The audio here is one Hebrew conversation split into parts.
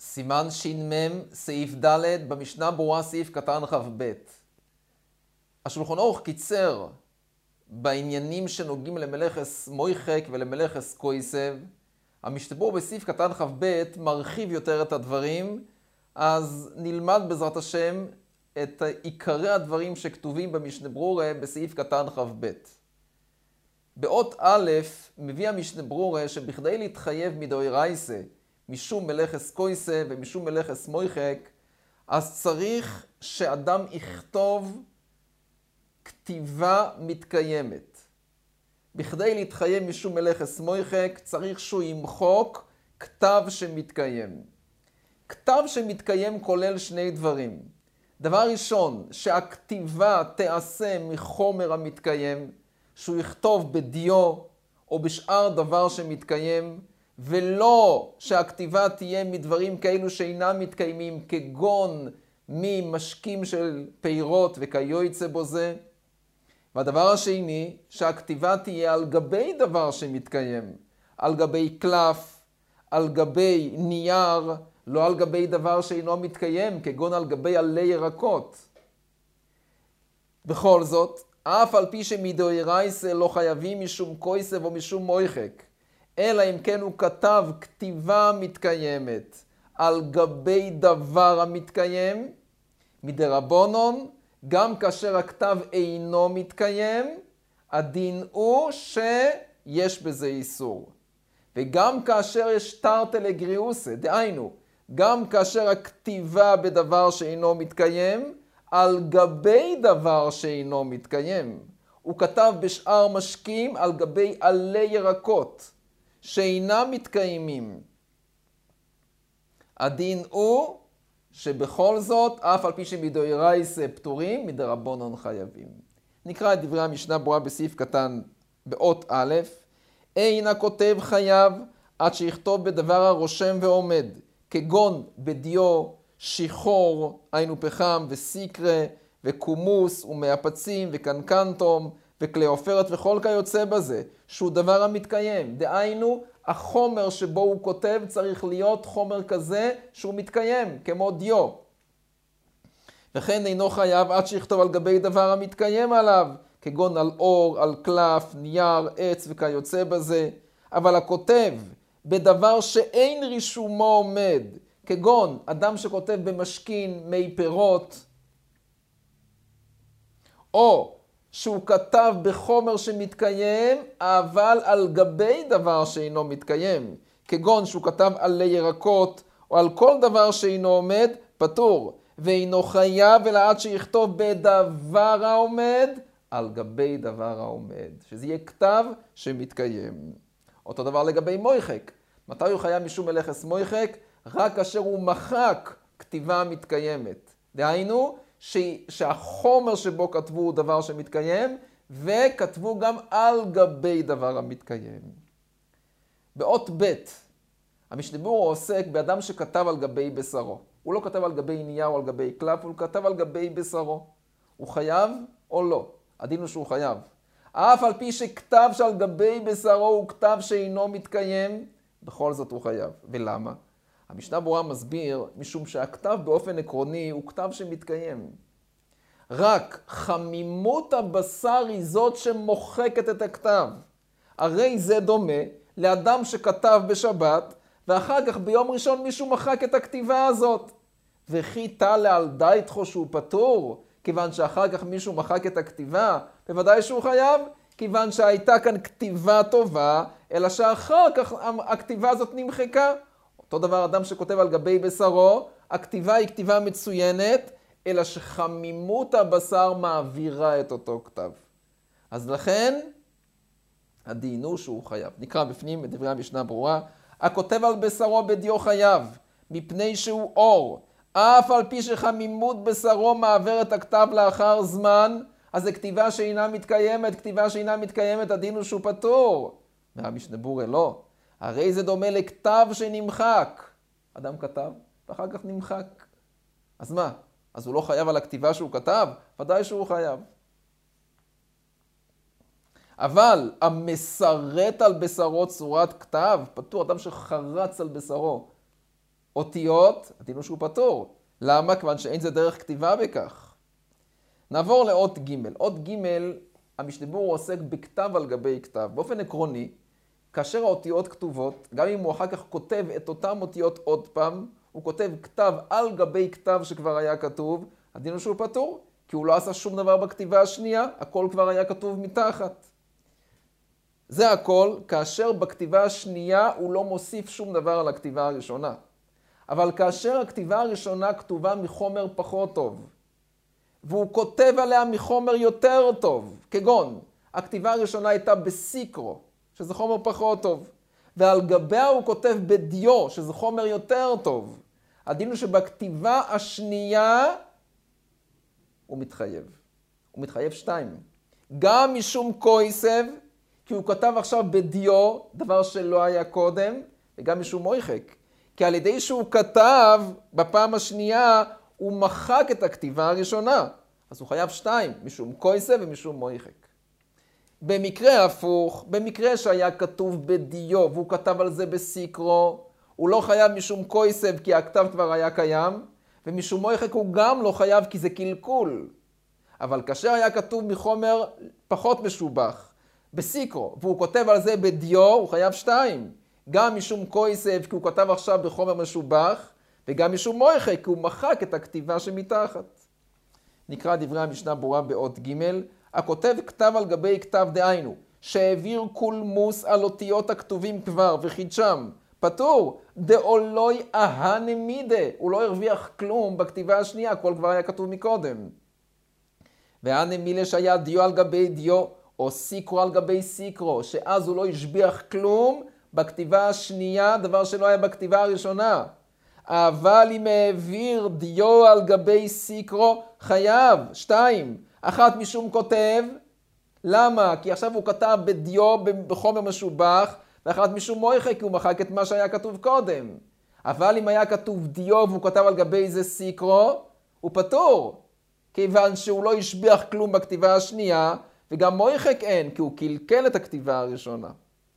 סימן ש"מ, סעיף ד', במשנה ברורה סעיף קטן כ"ב. השולחן ערוך קיצר בעניינים שנוגעים למלאכס מויחק ולמלאכס קויסב. המשנה ברורה בסעיף קטן כ"ב מרחיב יותר את הדברים, אז נלמד בעזרת השם את עיקרי הדברים שכתובים במשנה ברורה בסעיף קטן כ"ב. באות א' מביא המשנה ברורה שבכדי להתחייב מדאורייסה משום מלאכס קויסב ומשום מלאכס מויחק, אז צריך שאדם יכתוב כתיבה מתקיימת. בכדי להתחייב משום מלאכס מויחק צריך שהוא ימחוק כתב שמתקיים. כתב שמתקיים כולל שני דברים. דבר ראשון, שהכתיבה תעשה מחומר המתקיים, שהוא יכתוב בדיו או בשאר דבר שמתקיים, ולא שהכתיבה תהיה מדברים כאלו שאינם מתקיימים, כגון ממשקים של פירות וכיוצא בו זה. והדבר השני, שהכתיבה תהיה על גבי דבר שמתקיים, על גבי קלף, על גבי נייר, לא על גבי דבר שאינו מתקיים, כגון על גבי עלי ירקות. בכל זאת, אף על פי שמדאורייסה לא חייבים משום קויסב או משום מויחק, אלא אם כן הוא כתב כתיבה מתקיימת על גבי דבר המתקיים, מדרבנן, גם כאשר הכתב אינו מתקיים, הדין הוא שיש בזה איסור. וגם כאשר יש תרתי לגריוסה, דהיינו, גם כאשר הכתיבה בדבר שאינו מתקיים, על גבי דבר שאינו מתקיים. הוא כתב בשאר משקים על גבי עלי ירקות שאינם מתקיימים. הדין הוא שבכל זאת, אף על פי שמדאורייסה פטורים, מדרבנן חייבים. נקרא את דברי המשנה ברורה בסעיף קטן באות א', אין הכותב חייב עד שיכתוב בדבר הרושם ועומד, כגון בדיו, שיחור, היינו פחם וסיקרה וקומוס ומאפצים וקנקנטום וכלי עופרת וכל כיוצא בזה, שהוא דבר המתקיים. דהיינו, החומר שבו הוא כותב צריך להיות חומר כזה שהוא מתקיים, כמו דיו. וכן אינו חייב עד שיכתוב על גבי דבר המתקיים עליו, כגון על אור, על קלף, נייר, עץ וכיוצא בזה. אבל הכותב בדבר שאין רישומו עומד, כגון אדם שכותב במשכין מי פירות, או שהוא כתב בחומר שמתקיים, אבל על גבי דבר שאינו מתקיים, כגון שהוא כתב עלי ירקות, או על כל דבר שאינו עומד, פטור, ואינו חייב אלא עד שיכתוב בדבר העומד, על גבי דבר העומד, שזה יהיה כתב שמתקיים. אותו דבר לגבי מויחק. מתי הוא חייב משום מלאכס מויחק? רק כאשר הוא מחק כתיבה מתקיימת. דהיינו, שהחומר שבו כתבו הוא דבר שמתקיים, וכתבו גם על גבי דבר המתקיים. באות ב' המשנה ברורה עוסק באדם שכתב על גבי בשרו. הוא לא כתב על גבי נייר או על גבי קלף, הוא כתב על גבי בשרו. הוא חייב או לא? הדין הוא שהוא חייב. אף על פי שכתב שעל גבי בשרו הוא כתב שאינו מתקיים, בכל זאת הוא חייב. ולמה? המשנה ברורה מסביר, משום שהכתב באופן עקרוני הוא כתב שמתקיים. רק חמימות הבשר היא זאת שמוחקת את הכתב. הרי זה דומה לאדם שכתב בשבת, ואחר כך ביום ראשון מישהו מחק את הכתיבה הזאת. וכי תלה על דייתחו שהוא פטור, כיוון שאחר כך מישהו מחק את הכתיבה, בוודאי שהוא חייב, כיוון שהייתה כאן כתיבה טובה, אלא שאחר כך הכתיבה הזאת נמחקה. אותו דבר אדם שכותב על גבי בשרו, הכתיבה היא כתיבה מצוינת, אלא שחמימות הבשר מעבירה את אותו כתב. אז לכן, הדין הוא שהוא חייב. נקרא בפנים את דברי המשנה ברורה. הכותב על בשרו בדיו חייב, מפני שהוא אור. אף על פי שחמימות בשרו מעבר את הכתב לאחר זמן, אז זה כתיבה שאינה מתקיימת. כתיבה שאינה מתקיימת, הדין הוא שהוא פטור. והמשנה ברורה לא. הרי זה דומה לכתב שנמחק. אדם כתב, ואחר כך נמחק. אז מה? אז הוא לא חייב על הכתיבה שהוא כתב? ודאי שהוא חייב. אבל המסרט על בשרו צורת כתב, פטור. אדם שחרץ על בשרו אותיות, הדין הוא שהוא פטור. למה? כיוון שאין זה דרך כתיבה בכך. נעבור לאות ג'. אות ג', המשנה ברורה עוסק בכתב על גבי כתב. באופן עקרוני, כאשר האותיות כתובות, גם אם הוא אחר כך כותב את אותם אותיות עוד פעם, הוא כותב כתב על גבי כתב שכבר היה כתוב, הדין הוא שהוא פטור, כי הוא לא עשה שום דבר בכתיבה השנייה, הכל כבר היה כתוב מתחת. זה הכל, כאשר בכתיבה השנייה הוא לא מוסיף שום דבר על הכתיבה הראשונה. אבל כאשר הכתיבה הראשונה כתובה מחומר פחות טוב, והוא כותב עליה מחומר יותר טוב, כגון, הכתיבה הראשונה הייתה בסיקרו, שזה חומר פחות טוב, ועל גביה הוא כותב בדיו, שזה חומר יותר טוב. הדין הוא שבכתיבה השנייה הוא מתחייב. הוא מתחייב 2. גם משום כויסב, כי הוא כתב עכשיו בדיו, דבר שלא היה קודם, וגם משום מויחק. כי על ידי שהוא כתב בפעם השנייה, הוא מחק את הכתיבה הראשונה. אז הוא חייב 2, משום כויסב ומשום מויחק. במקרה הפוך, במקרה שהיה כתוב בדיו, והוא כתב על זה בסיקרו, הוא לא חייב משום כויסב, כי הכתב כבר היה קיים, ומשום מויחק הוא גם לא חייב, כי זה קלקול. אבל כאשר היה כתוב מחומר פחות משובח, בסיקרו, והוא כותב על זה בדיו, הוא חייב 2. גם משום כויסב, כי הוא כתב עכשיו בחומר משובח, וגם משום מויחק, כי הוא מחק את הכתיבה שמתחת. נקרא דברי המשנה ברורה באות ג'. הכותב כתב על גבי כתב, דהיינו, שהעביר קולמוס על אותיות הכתובים כבר וחידשם, פטור, דאולוי אהנמידה, הוא לא הרוויח כלום בכתיבה השנייה, הכל כבר היה כתוב מקודם. והנמילה שהיה דיו על גבי דיו, או סיקרו על גבי סיקרו, שאז הוא לא השביח כלום בכתיבה השנייה, דבר שלא היה בכתיבה הראשונה. אבל אם העביר דיו על גבי סיקרו, חייב. 2. אחת משום כותב. למה? כי עכשיו הוא כתב בדיו בחומר משובח, ואחת משום מויחק, כי הוא מחק את מה שהיה כתוב קודם. אבל אם היה כתוב דיו והוא כתב על גבי זה סיקרו, הוא פטור. כיוון שהוא לא השביח כלום בכתיבה השנייה, וגם מויחק אין, כי הוא קלקל את הכתיבה הראשונה.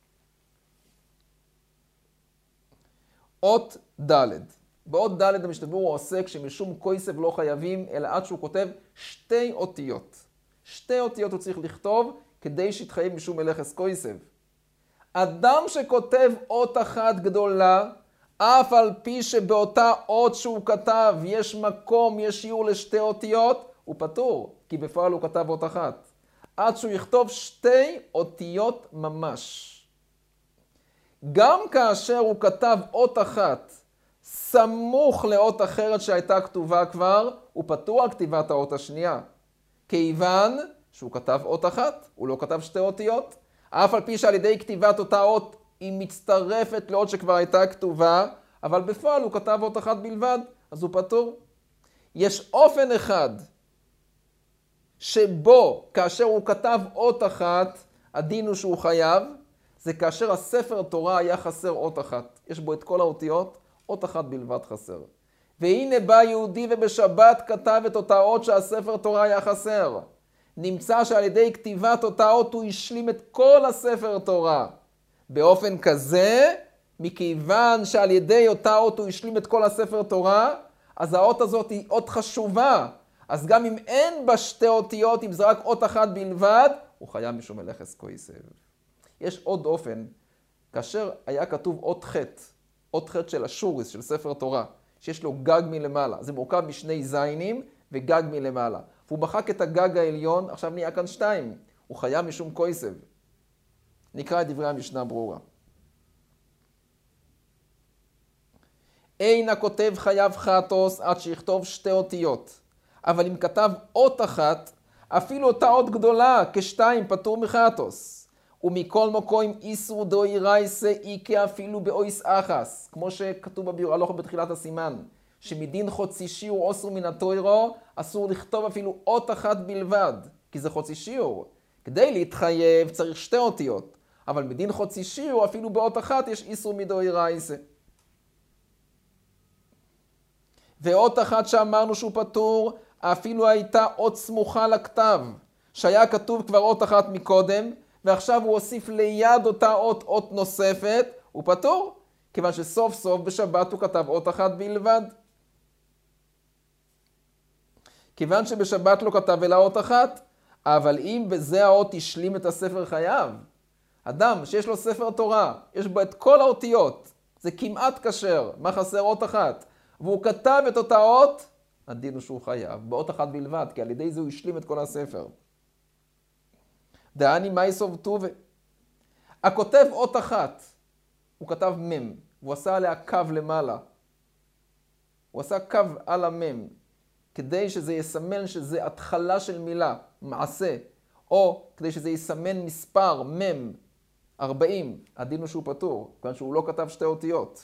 אות ד'. באות ד' המשנה ברורה עוסק שמשום כויסב לא חייבים, אלא עד שהוא כותב 2 אותיות. 2 אותיות הוא צריך לכתוב כדי שיתחייב משום מלאכס כויסב. אדם שכותב אות אחת גדולה, אף על פי שבאותה אות שהוא כתב יש מקום, יש שיעור ל2 אותיות, הוא פטור, כי בפועל הוא כתב אות אחת. עד שהוא יכתוב 2 אותיות ממש. גם כאשר הוא כתב אות אחת, סמוך לאות אחרת שהייתה כתובה כבר, הוא פטור על כתיבת האות השנייה. כיוון שהוא כתב אות אחת, הוא לא כתב 2 אותיות. אף על פי שעל ידי כתיבת אותה אות היא מצטרפת לאות שכבר הייתה כתובה, אבל בפועל הוא כתב אות אחת בלבד, אז הוא פטור. יש אופן אחד שבו כאשר הוא כתב אות אחת, הדין הוא שהוא חייב, זה כאשר הספר תורה היה חסר אות אחת. יש בו את כל האותיות, אות אחת בלבד חסר. והנה בא יהודי ובשבת כתב את אותה אות שהספר תורה היה חסר. נמצא שעל ידי כתיבת אותה אות הוא השלים את כל הספר תורה. באופן כזה, מכיוון שעל ידי אותה אות הוא השלים את כל הספר תורה, אז האות הזאת היא אות חשובה. אז גם אם אין בה 2 אותיות, אם זה רק אות אחת בלבד, הוא חייב משום מלאכס כויסב. יש עוד אופן, כאשר היה כתוב אות חטא, אות חטא של השוריס, של ספר תורה, שיש לו גג מלמעלה. זה מורכב משני זיינים וגג מלמעלה. והוא מחק את הגג העליון, עכשיו נהיה כאן 2. הוא חייב משום כויסב. נקרא את דברי המשנה ברורה. אין הכותב חייב חטוס עד שיכתוב 2 אותיות. אבל אם כתב אות אחת, אפילו אותה אות גדולה, כ2 פטור מחטוס. ומכל מקום איסור דוי רייסה איקה אפילו באויס אחס. כמו שכתוב בביאור הלכה בתחילת הסימן. שמדין חוצי שיעור אוסר מן התוירו, אסור לכתוב אפילו אות אחת בלבד. כי זה חוצי שיעור. כדי להתחייב צריך 2 אותיות. אבל מדין חוצי שיעור אפילו באות אחת יש איסור מדוי רייסה. ואות אחת שאמרנו שהוא פטור, אפילו הייתה אות סמוכה לכתב. שהיה כתוב כבר אות אחת מקודם, ועכשיו הוא הוסיף ליד אותה אות נוספת, הוא פטור, כיוון שסוף סוף בשבת הוא כתב אות אחת בלבד. כיוון שבשבת לא כתב אלא אות אחת, אבל אם בזה האות השלים את הספר חייב, אדם שיש לו ספר תורה, יש בו את כל האותיות, זה כמעט כשר, מה חסר אות אחת, והוא כתב את אותה אות, הדין הוא שהוא חייב, באות אחת בלבד, כי על ידי זה הוא השלים את כל הספר. דעני מייסוב טובה. הכותב אות אחת, הוא כתב מם, והוא עשה עליה קו למעלה. הוא עשה קו על המם, כדי שזה יסמן שזה התחלה של מילה, מעשה, או כדי שזה יסמן מספר, מם, 40, הדין הוא שהוא פטור, כיוון שהוא לא כתב שתי אותיות.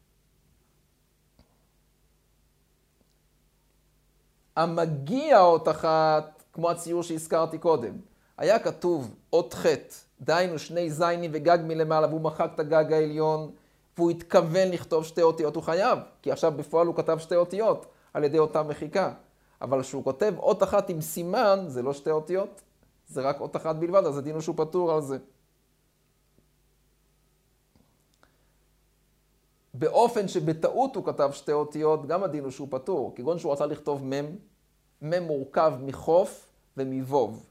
המגיע אות אחת, כמו הציור שהזכרתי קודם, היה כתוב אות חטא, דהיינו שני זיינים וגג מלמעלה, והוא מחק את הגג העליון, והוא התכוון לכתוב שתי אותיות, הוא חייב, כי עכשיו בפועל הוא כתב שתי אותיות על ידי אותה מחיקה. אבל כשהוא כותב אות אחת עם סימן, זה לא שתי אותיות, זה רק אות אחת בלבד, אז הדין הוא שהוא פטור על זה. באופן שבטעות הוא כתב שתי אותיות, גם הדין הוא שהוא פטור, כגון שהוא רצה לכתוב מם, מם מורכב מחוף ומבוב.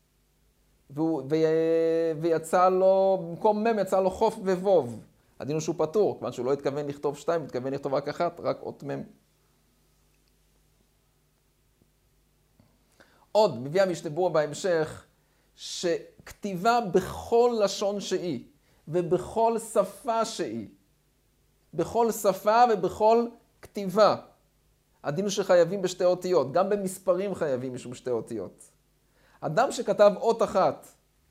ויצא לו, במקום מם יצא לו חוף ובוב. הדין הוא שהוא פטור, כיוון שהוא לא התכוון לכתוב שתיים, הוא התכוון לכתוב רק אחת, רק אות מם. עוד, מביא המשנה ברורה בהמשך, שכתיבה בכל לשון שהיא, ובכל שפה שהיא, בכל שפה ובכל כתיבה, הדין הוא שחייבים בשתי אותיות, גם במספרים חייבים משום שתי אותיות. אדם שכתב אות אחת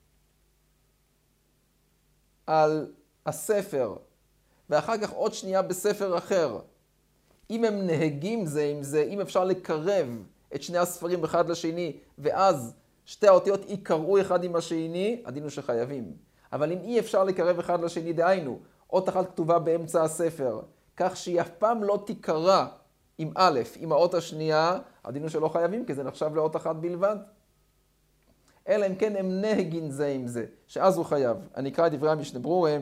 על הספר, ואחר כך עוד שנייה בספר אחר, אם הם נהגים זה עם זה, אם אפשר לקרב את שני הספרים אחד לשני, ואז שתי האותיות יקראו אחד עם השני, הדין הוא שחייבים. אבל אם אי אפשר לקרב אחד לשני, דהיינו, אות אחת כתובה באמצע הספר, כך שהיא אף פעם לא תיקרא עם א', עם האות השנייה, הדין הוא שלא חייבים, כי זה נחשב לאות אחת בלבד. אלא אם כן הם נהגין זה עם זה, שאז הוא חייב. אני אקרא את דברי המשנה ברורה.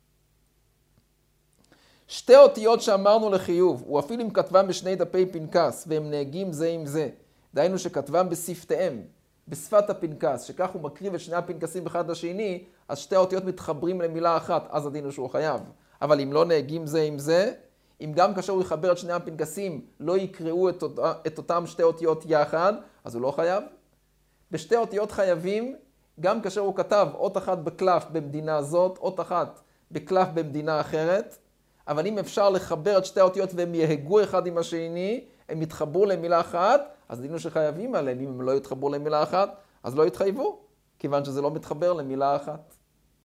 שתי אותיות שאמרנו לחיוב, הוא אפילו אם כתבם בשני דפי פנקס, והם נהגים זה עם זה, דהיינו שכתבם בשפתיהם, בשפת הפנקס, שכך הוא מקריב את שני הפנקסים אחד לשני, אז שתי האותיות מתחברים למילה אחת, אז הדין הוא שהוא חייב. אבל אם לא נהגים זה עם זה, אם גם כאשר הוא יחבר את שני הפנקסים, לא יקראו את אותם שתי אותיות יחד, אז הוא לא חייב. בשתי אותיות חייבים, גם כאשר הוא כתב אות אחת בקלף במדינה זאת, אות אחת בקלף במדינה אחרת, אבל אם אפשר לחבר את שתי האותיות והם יהגו אחד עם השני, הם יתחברו למילה אחת, אז דין הוא שחייבים עליהם. אם הם לא יתחברו למילה אחת, אז לא יתחייבו, כיוון שזה לא מתחבר למילה אחת.